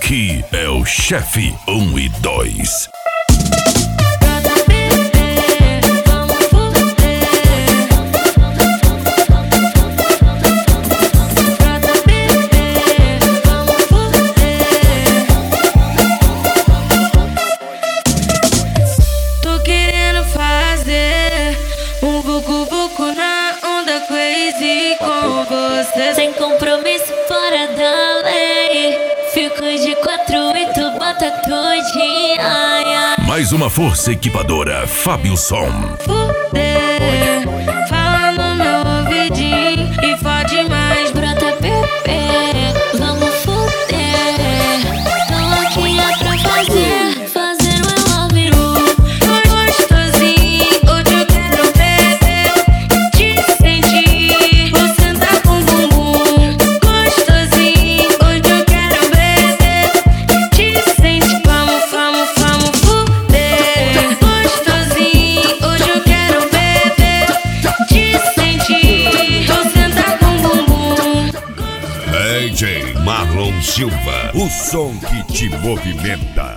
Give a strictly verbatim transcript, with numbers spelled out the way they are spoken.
Aqui é o chefe um e dois. Tô querendo fazer um buco-buco na onda crazy com você. Sem compromisso, fora da lei. Fico de quatro e tu bota tudinho. Ai, ai. Mais uma força equipadora, Fábio Som. Fuder, fala no meu ouvidinho e fode mais. Brota bebê, vamos fuder. Tô aqui é pra fazer, fazer um love you. Gostosinho, hoje eu quero beber, te sentir, vou sentar com bumbum. Gostosinho, hoje eu quero beber, te sentir. Vamos, vamos, vamos fuder. Gostosinho, hoje eu quero beber, te sentir, vou sentar com bumbum. D J Marlon Silva, o som que te movimenta.